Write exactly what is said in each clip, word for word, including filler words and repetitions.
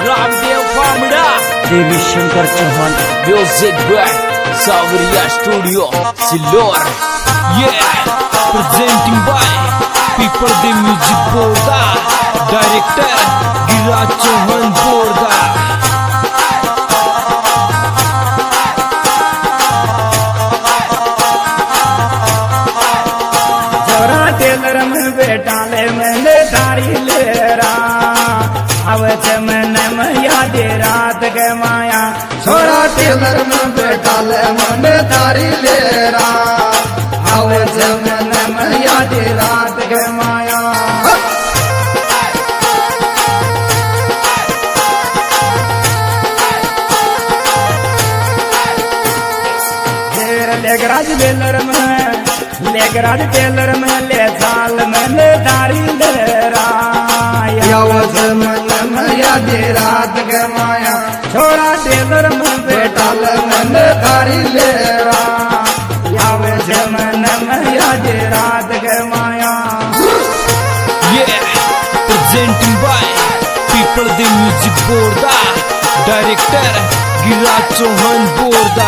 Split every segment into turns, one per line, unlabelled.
रामदेव पामड़ा,
Devi Shankar Chauhan,
music by Sawariya studio Sillor. Yeah, presenting by People the Music Borda, Director Giriraj Chauhan Borda.
टेलर में बेटा ले मैंने दारी ले अवच मैंने मैया दे रात के माया
छोरा टेलर में बेटा ले मैंने दारी ले अवच मैंने मैया दे रात के माया।
लेगराज टेलर में लेगराज टेलर में ले साल मैंने दारी ले
अवच मैंने मैया दे रात के माया।
छोरा टेलर में बेटा
बेटा ले मैंने दारी ले
अवच मैंने मैया दे रात के माया।
Yeah, presenting by People the Music Borda, Director Giriraj Chauhan Borda.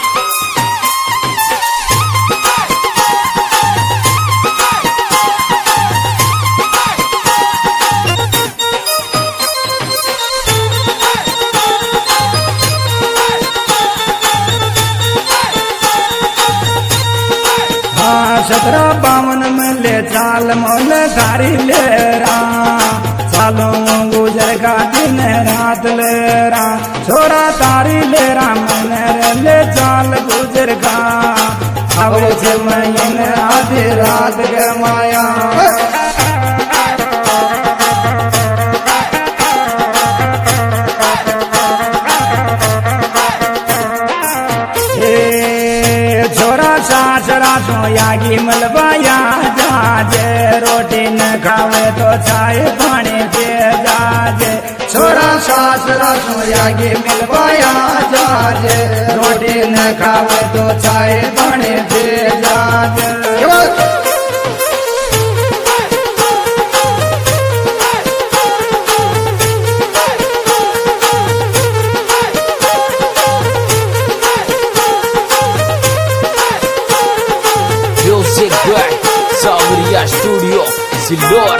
सत्रह बावन में ले चाल मोल धारी ले सालों गुजर का दिन रात ले छोरा तारी ले मैंने ले चाल गुजर का अब मैं आधी रात के माया। यागी मलबाया जाजे रोटी न खावे तो चाय पानी पे जाजे
छोरा सासरा यागी मिलवाया जाजे रोटी न खावे तो चाय पानी पे जाजे।
Music by Sawariya studio Sillor.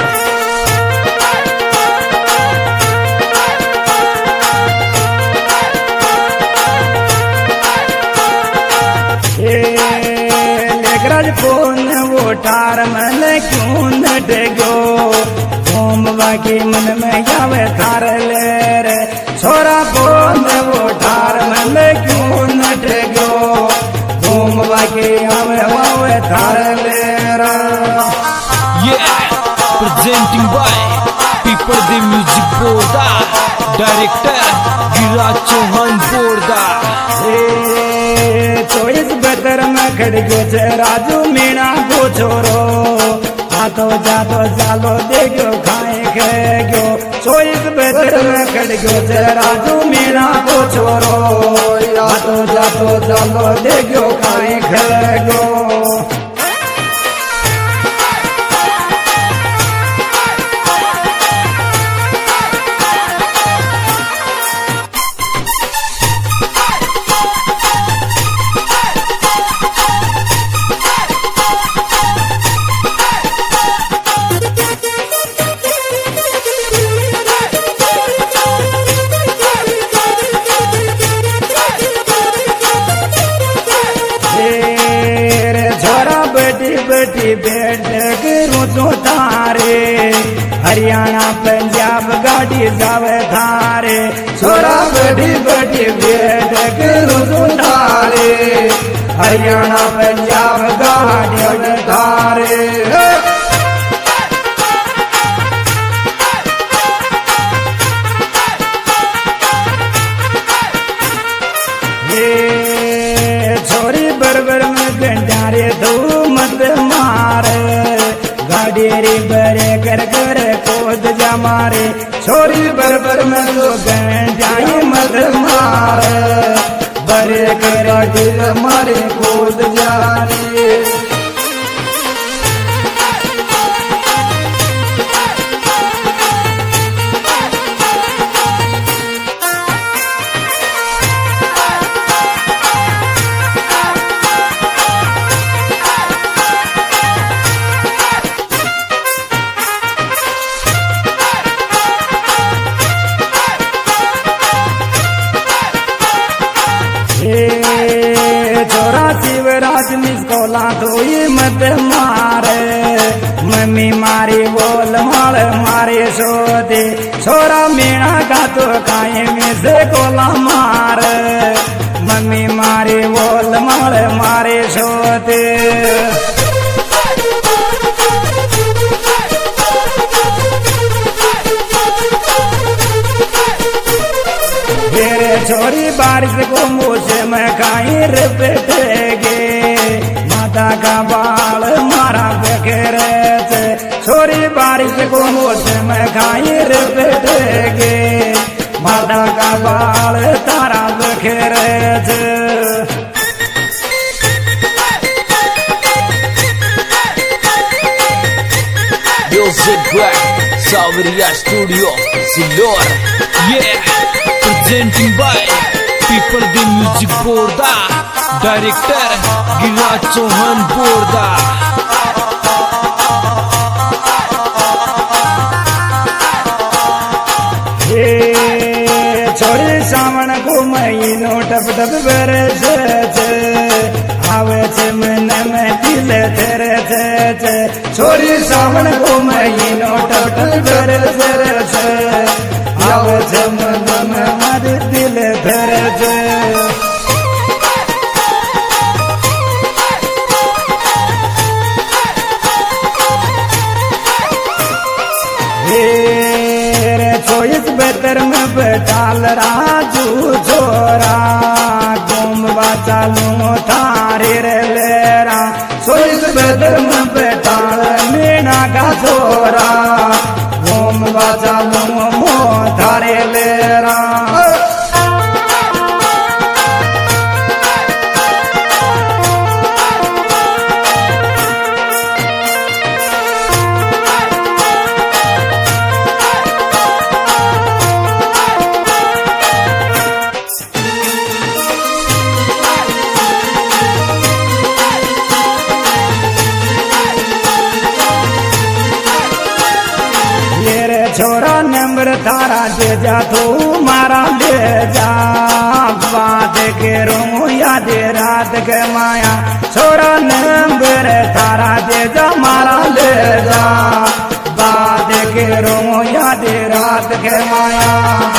लेगराज फोन वो टार मन क्यों न डेगो घूम बाकी मन में जावे थार ले रे छोरा फोन वो टार मन क्यों न डेगो घूम बाकी हमें वावे थार ले रे।
Yeah, presenting by People the Music Borda, Director Giriraj Chauhan Borda.
चौबीस बहत्तर में खड़गो छे राजू मीणा को छोरो आतो जातो चालो देखो खाए खेगो चौबीस बहत्तर में खड़गो छे राजू मीणा को छोरो आतो जातो चालो देखो खाए खेगो। बेटी बैठ करूँ तारे हरियाणा पंजाब गाड़ी जावे थारे
छोरा बेटी बेटी बैठ करूँ तारे
हरियाणा पंजाब गाड़ी थारे। छोरी बरबर में गंडारे दो मत मार गाड़ी रे बरे कर कर खोद जा मारे छोरी बरबर में तो गंडाई मत मार बरे कर गिर मारे खोद जा रे। मारी बोल माल मारे सोते छोरा मीणा का तो काये में से कोला मार मम्मी मारी बोल माल मारे सोते तेरे छोरी बारिश को मुझे मैं कहीं रिपटेगे माता का बाल मारा बखेरे थे छोरी बारिश को मुझे मैं कहीं रिपटेगे माता का बाल तारा बखेरे थे
Music back, Saveria Studio, Silor. Yeah, presenting by People the Music Borda, Director Giraj Chauhan Borda.
छोरी सावन को महीनो टप टप बरसे आवे छे मन में दिल तेरे छे छोरी सावन को महीनो टप टप बरसे आवे छे मन में मारे दिल तेरे छे छोइस बेतर में बेटाल राजू छोरा गुम बाचा लूं थारे रे लेरा छोइस बेतर में बेटाल मीणा का छोरा गुम बाचा लूं मो थारे लेरा छोरा नंबर तारा दे जा तू मारा ले जा बात के रो याद रात के माया छोरा नंबर तारा दे जा मारा ले जा बात के रो याद रात के माया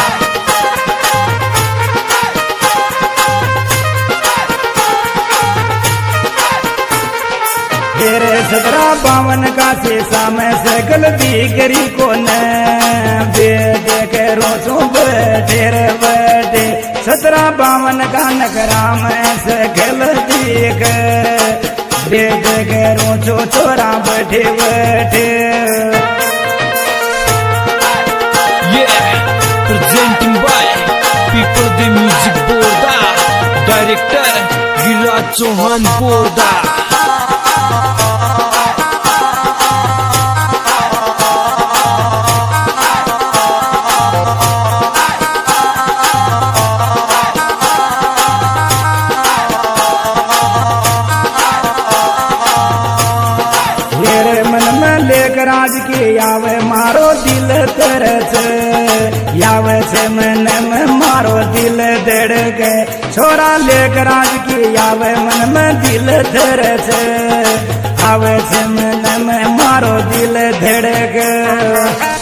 तेरे सतरा बावन का शीशा में से गलती करी को न बेटे के रोचो बैठे रे बैठे सतरा बावन का नगरा में से गलती के बेटे के रोचो छोरा बैठे बैठे
Yeah, presenting by People the Music Borda, Director Giraj Chauhan Borda.
राज के यावे मारो दिल तरस यावे से मन में मारो दिल धड़के छोरा लेकर राज के यावे मन में दिल तरस आवे से मन में मारो दिल धड़के